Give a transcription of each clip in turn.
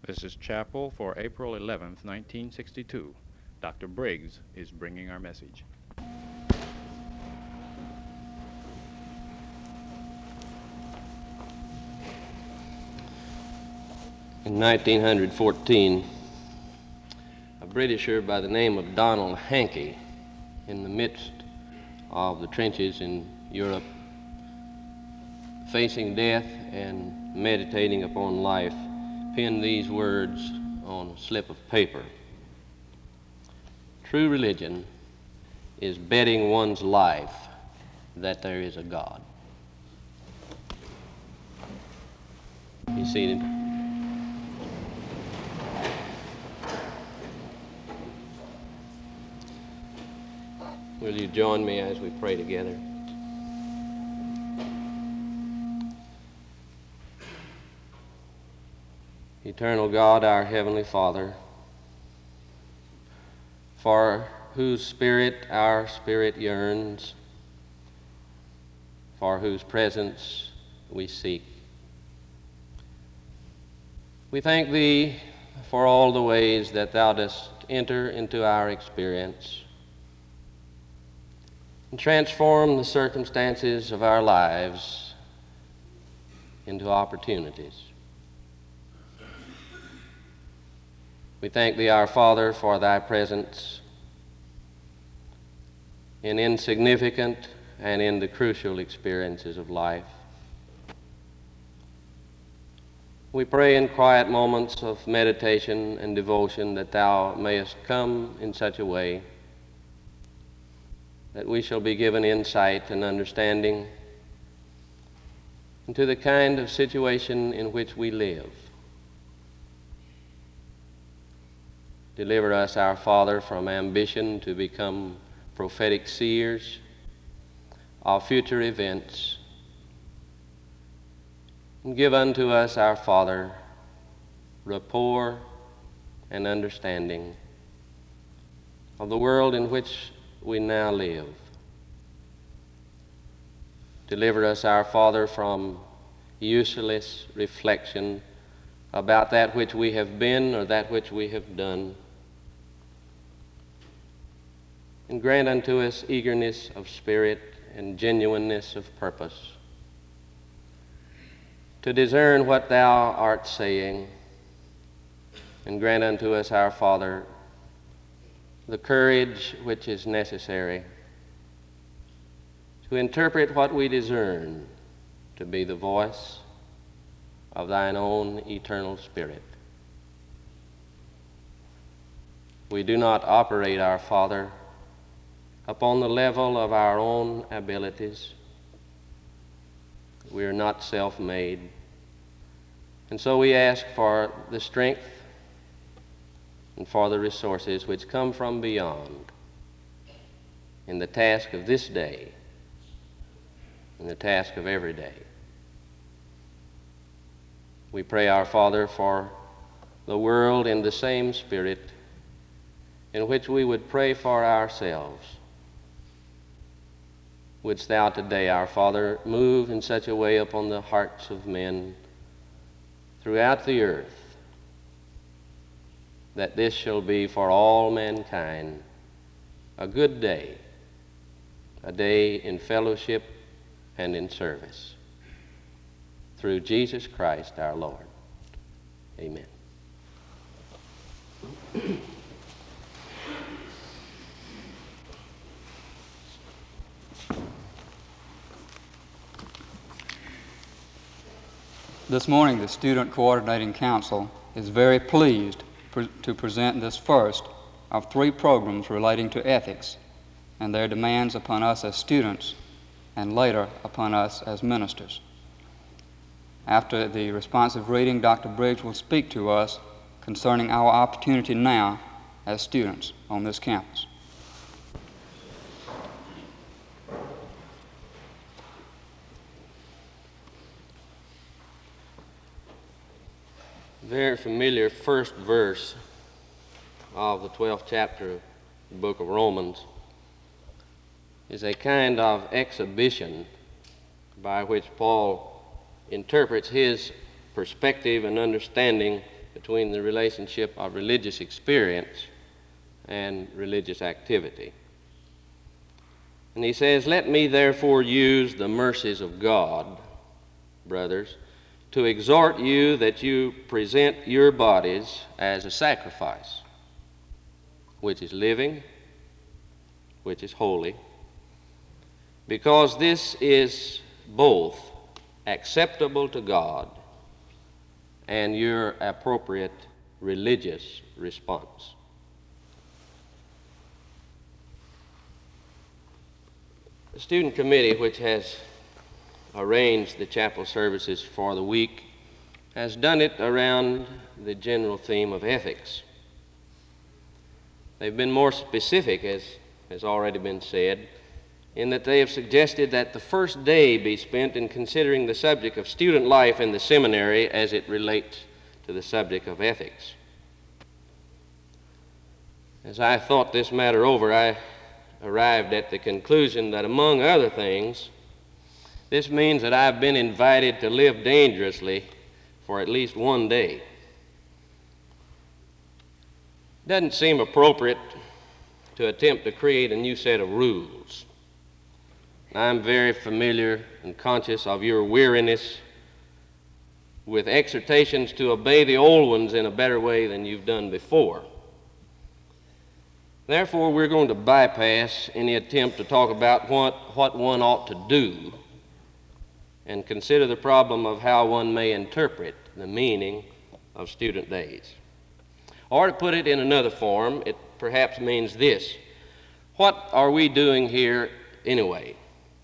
This is Chapel for April 11th, 1962. Dr. Briggs is bringing our message. In 1914, a Britisher by the name of Donald Hankey, in the midst of the trenches in Europe, facing death and meditating upon life, penned these words on a slip of paper. True religion is betting one's life that there is a God. Be seated. Will you join me as we pray together? Eternal God, our Heavenly Father, for whose spirit our spirit yearns, for whose presence we seek. We thank Thee for all the ways that Thou dost enter into our experience and transform the circumstances of our lives into opportunities. We thank Thee, our Father, for Thy presence in insignificant and in the crucial experiences of life. We pray in quiet moments of meditation and devotion that Thou mayest come in such a way that we shall be given insight and understanding into the kind of situation in which we live. Deliver us, our Father, from ambition to become prophetic seers of future events. And give unto us, our Father, rapport and understanding of the world in which we now live. Deliver us, our Father, from useless reflection about that which we have been or that which we have done. And grant unto us eagerness of spirit and genuineness of purpose to discern what Thou art saying, and grant unto us, our Father, the courage which is necessary to interpret what we discern to be the voice of Thine own eternal Spirit. We do not operate, our Father, upon the level of our own abilities. We are not self-made. And so we ask for the strength and for the resources which come from beyond in the task of this day and the task of every day. We pray, our Father, for the world in the same spirit in which we would pray for ourselves. Wouldst Thou today, our Father, move in such a way upon the hearts of men throughout the earth that this shall be for all mankind a good day, a day in fellowship and in service. Through Jesus Christ our Lord. Amen. This morning, the Student Coordinating Council is very pleased to present this first of 3 programs relating to ethics and their demands upon us as students and later upon us as ministers. After the responsive reading, Dr. Briggs will speak to us concerning our opportunity now as students on this campus. Very familiar first verse of the 12th chapter of the book of Romans is a kind of exhibition by which Paul interprets his perspective and understanding between the relationship of religious experience and religious activity. And he says, "Let me therefore use the mercies of God, brothers, to exhort you that you present your bodies as a sacrifice, which is living, which is holy, because this is both acceptable to God and your appropriate religious response." The student committee, which has arranged the chapel services for the week, has done it around the general theme of ethics. They've been more specific, as has already been said, in that they have suggested that the first day be spent in considering the subject of student life in the seminary as it relates to the subject of ethics. As I thought this matter over, I arrived at the conclusion that, among other things, this means that I've been invited to live dangerously for at least one day. It doesn't seem appropriate to attempt to create a new set of rules. I'm very familiar and conscious of your weariness with exhortations to obey the old ones in a better way than you've done before. Therefore, we're going to bypass any attempt to talk about what one ought to do and consider the problem of how one may interpret the meaning of student days. Or to put it in another form, it perhaps means this: what are we doing here anyway?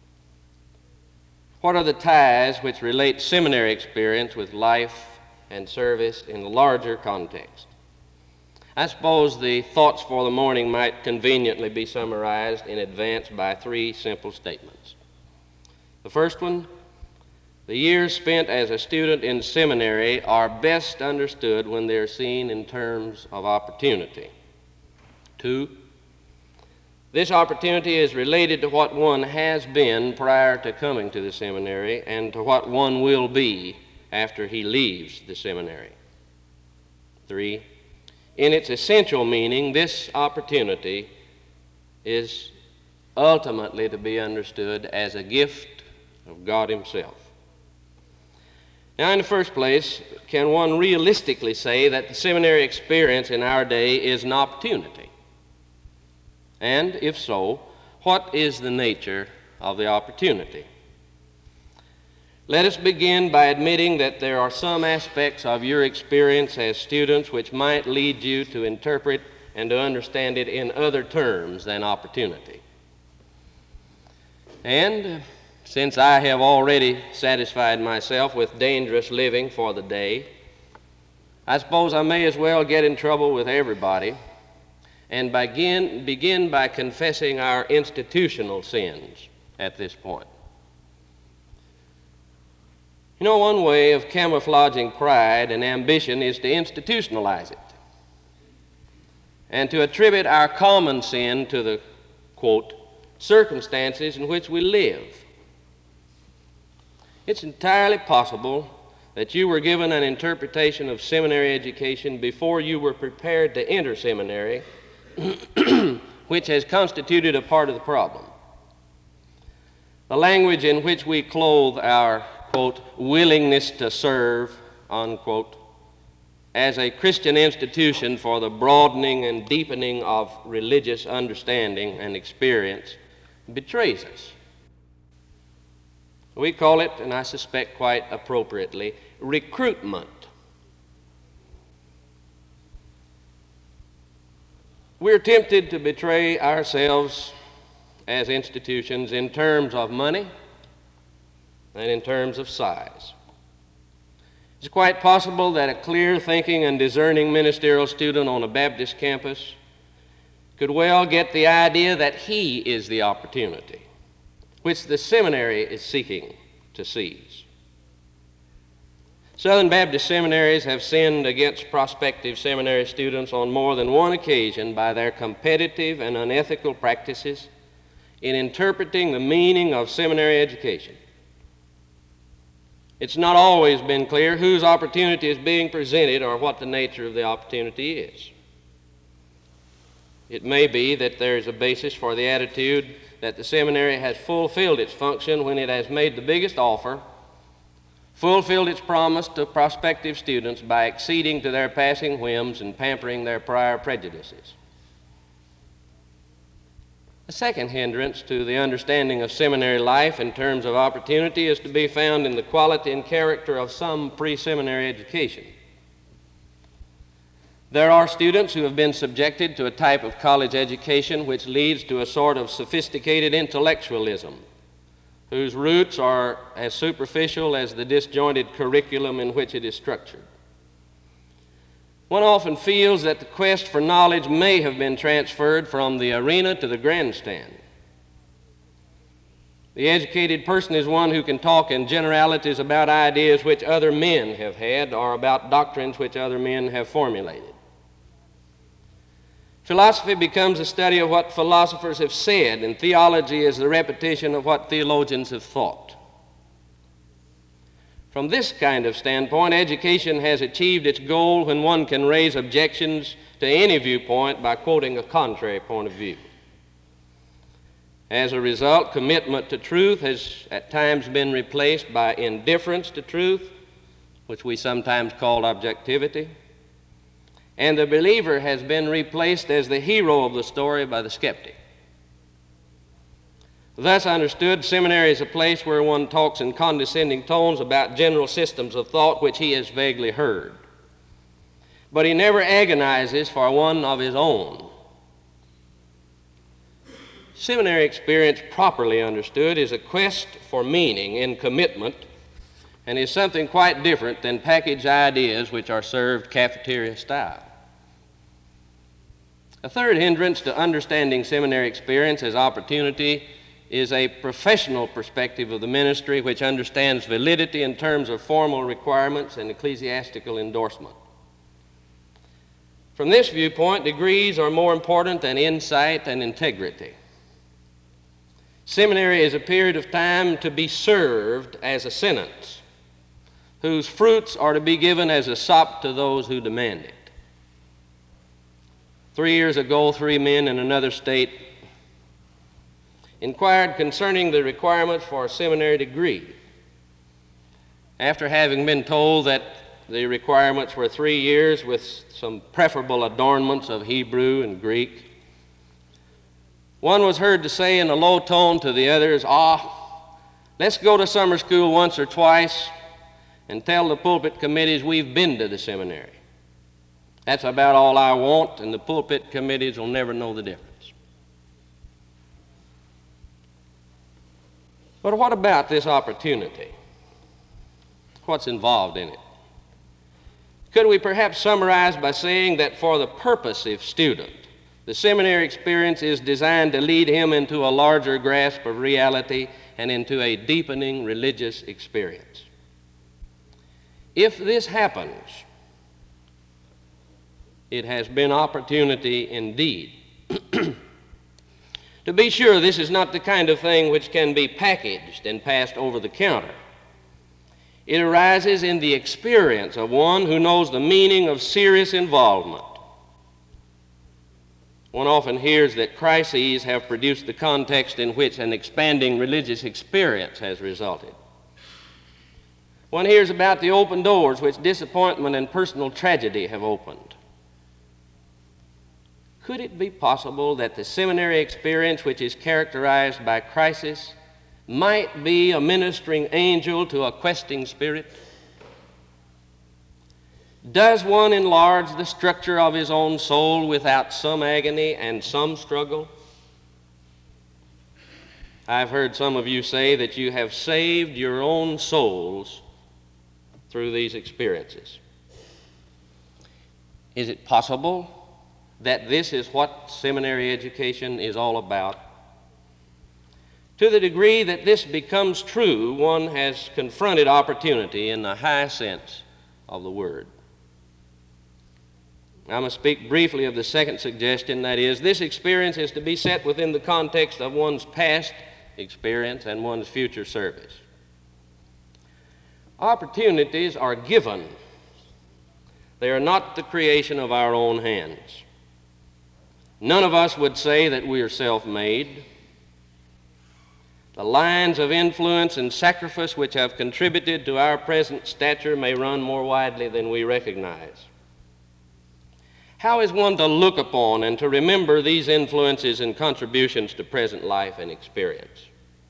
What are the ties which relate seminary experience with life and service in the larger context? I suppose the thoughts for the morning might conveniently be summarized in advance by three simple statements. The first one: the years spent as a student in seminary are best understood when they're seen in terms of opportunity. 2, this opportunity is related to what one has been prior to coming to the seminary and to what one will be after he leaves the seminary. 3, in its essential meaning, this opportunity is ultimately to be understood as a gift of God Himself. Now, in the first place, can one realistically say that the seminary experience in our day is an opportunity? And if so, what is the nature of the opportunity? Let us begin by admitting that there are some aspects of your experience as students which might lead you to interpret and to understand it in other terms than opportunity. And since I have already satisfied myself with dangerous living for the day, I suppose I may as well get in trouble with everybody and begin by confessing our institutional sins at this point. You know, one way of camouflaging pride and ambition is to institutionalize it and to attribute our common sin to the, quote, circumstances in which we live. It's entirely possible that you were given an interpretation of seminary education before you were prepared to enter seminary, which has constituted a part of the problem. The language in which we clothe our, quote, willingness to serve, unquote, as a Christian institution for the broadening and deepening of religious understanding and experience betrays us. We call it, and I suspect quite appropriately, recruitment. We're tempted to betray ourselves as institutions in terms of money and in terms of size. It's quite possible that a clear-thinking and discerning ministerial student on a Baptist campus could well get the idea that he is the opportunity which the seminary is seeking to seize. Southern Baptist seminaries have sinned against prospective seminary students on more than one occasion by their competitive and unethical practices in interpreting the meaning of seminary education. It's not always been clear whose opportunity is being presented or what the nature of the opportunity is. It may be that there is a basis for the attitude that the seminary has fulfilled its function when it has made the biggest offer, fulfilled its promise to prospective students by acceding to their passing whims and pampering their prior prejudices. The second hindrance to the understanding of seminary life in terms of opportunity is to be found in the quality and character of some pre-seminary education. There are students who have been subjected to a type of college education which leads to a sort of sophisticated intellectualism, whose roots are as superficial as the disjointed curriculum in which it is structured. One often feels that the quest for knowledge may have been transferred from the arena to the grandstand. The educated person is one who can talk in generalities about ideas which other men have had or about doctrines which other men have formulated. Philosophy becomes a study of what philosophers have said, and theology is the repetition of what theologians have thought. From this kind of standpoint, education has achieved its goal when one can raise objections to any viewpoint by quoting a contrary point of view. As a result, commitment to truth has at times been replaced by indifference to truth, which we sometimes call objectivity, and the believer has been replaced as the hero of the story by the skeptic. Thus understood, seminary is a place where one talks in condescending tones about general systems of thought which he has vaguely heard. But he never agonizes for one of his own. Seminary experience, properly understood, is a quest for meaning and commitment, and is something quite different than packaged ideas which are served cafeteria style. A third hindrance to understanding seminary experience as opportunity is a professional perspective of the ministry which understands validity in terms of formal requirements and ecclesiastical endorsement. From this viewpoint, degrees are more important than insight and integrity. Seminary is a period of time to be served as a sentence, whose fruits are to be given as a sop to those who demand it. 3 years ago, 3 men in another state inquired concerning the requirements for a seminary degree. After having been told that the requirements were 3 years with some preferable adornments of Hebrew and Greek, one was heard to say in a low tone to the others, let's go to summer school once or twice and tell the pulpit committees we've been to the seminary. That's about all I want, and the pulpit committees will never know the difference. But what about this opportunity? What's involved in it? Could we perhaps summarize by saying that for the purposive student, the seminary experience is designed to lead him into a larger grasp of reality and into a deepening religious experience? If this happens, it has been opportunity indeed. To be sure, this is not the kind of thing which can be packaged and passed over the counter. It arises in the experience of one who knows the meaning of serious involvement. One often hears that crises have produced the context in which an expanding religious experience has resulted. One hears about the open doors which disappointment and personal tragedy have opened. Could it be possible that the seminary experience, which is characterized by crisis, might be a ministering angel to a questing spirit? Does one enlarge the structure of his own soul without some agony and some struggle? I've heard some of you say that you have saved your own souls through these experiences. Is it possible that this is what seminary education is all about? To the degree that this becomes true, one has confronted opportunity in the high sense of the word. I must speak briefly of the second suggestion, that is, this experience is to be set within the context of one's past experience and one's future service. Opportunities are given. They are not the creation of our own hands. None of us would say that we are self-made. The lines of influence and sacrifice which have contributed to our present stature may run more widely than we recognize. How is one to look upon and to remember these influences and contributions to present life and experience?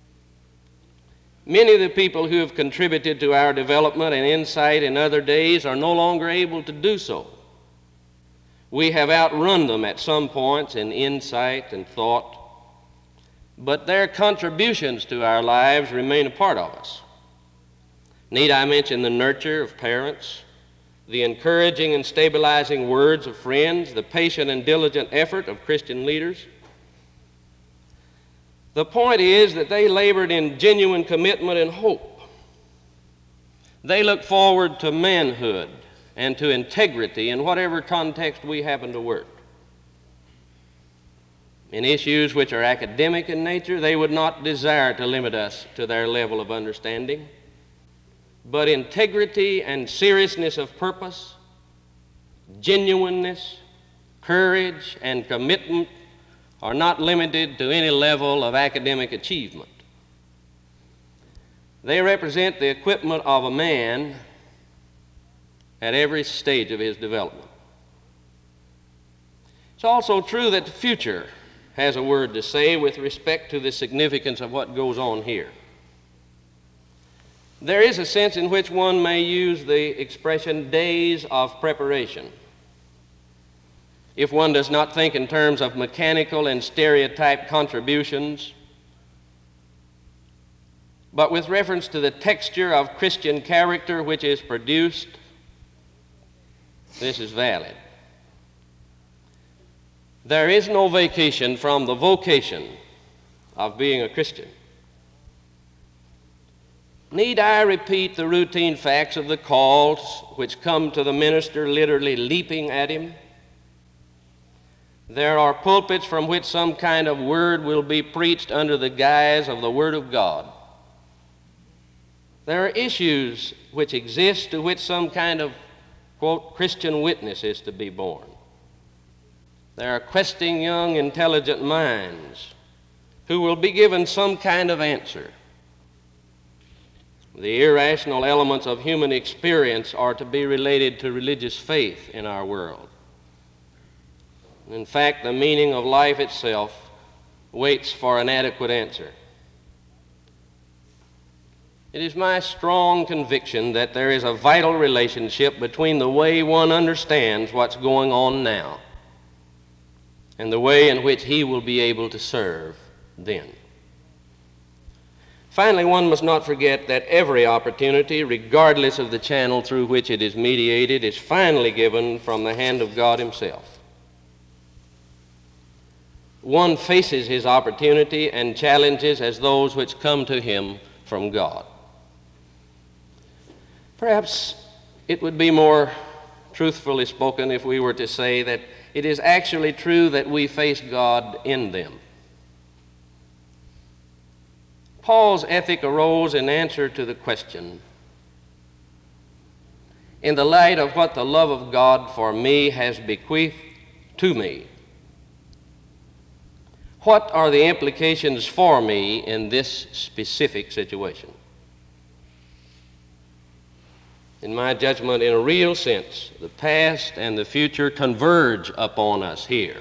Many of the people who have contributed to our development and insight in other days are no longer able to do so. We have outrun them at some points in insight and thought, but their contributions to our lives remain a part of us. Need I mention the nurture of parents, the encouraging and stabilizing words of friends, the patient and diligent effort of Christian leaders? The point is that they labored in genuine commitment and hope. They look forward to manhood and to integrity in whatever context we happen to work. In issues which are academic in nature, they would not desire to limit us to their level of understanding. But integrity and seriousness of purpose, genuineness, courage, and commitment are not limited to any level of academic achievement. They represent the equipment of a man at every stage of his development. It's also true that the future has a word to say with respect to the significance of what goes on here. There is a sense in which one may use the expression days of preparation. If one does not think in terms of mechanical and stereotyped contributions, but with reference to the texture of Christian character which is produced, this is valid. There is no vacation from the vocation of being a Christian. Need I repeat the routine facts of the calls which come to the minister literally leaping at him? There are pulpits from which some kind of word will be preached under the guise of the Word of God. There are issues which exist to which some kind of, quote, Christian witness is to be born. There are questing young, intelligent minds who will be given some kind of answer. The irrational elements of human experience are to be related to religious faith in our world. In fact, the meaning of life itself waits for an adequate answer. It is my strong conviction that there is a vital relationship between the way one understands what's going on now and the way in which he will be able to serve then. Finally, one must not forget that every opportunity, regardless of the channel through which it is mediated, is finally given from the hand of God Himself. One faces his opportunity and challenges as those which come to him from God. Perhaps it would be more truthfully spoken if we were to say that it is actually true that we face God in them. Paul's ethic arose in answer to the question, in the light of what the love of God for me has bequeathed to me, what are the implications for me in this specific situation? In my judgment, in a real sense, the past and the future converge upon us here.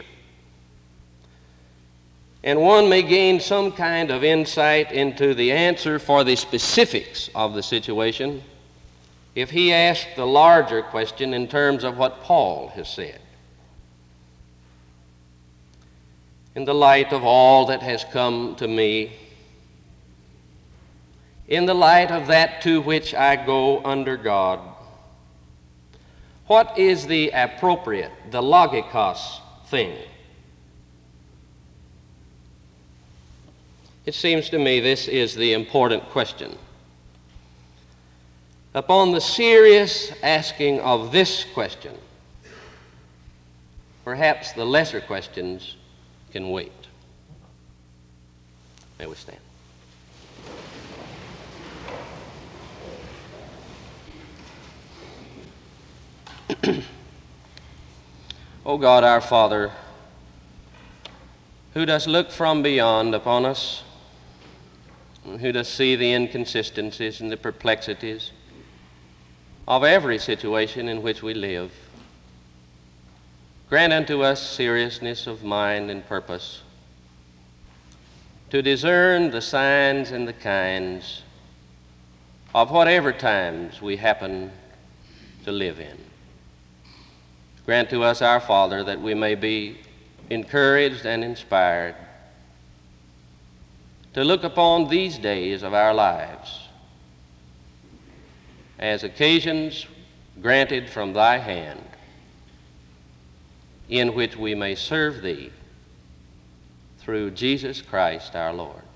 And one may gain some kind of insight into the answer for the specifics of the situation if he asks the larger question in terms of what Paul has said. In the light of all that has come to me, in the light of that to which I go under God, what is the appropriate, the logikos thing? It seems to me this is the important question. Upon the serious asking of this question, perhaps the lesser questions can wait. May we stand? O God our Father, who dost look from beyond upon us, and who dost see the inconsistencies and the perplexities of every situation in which we live, grant unto us seriousness of mind and purpose to discern the signs and the kinds of whatever times we happen to live in. Grant to us, our Father, that we may be encouraged and inspired to look upon these days of our lives as occasions granted from thy hand in which we may serve thee through Jesus Christ our Lord.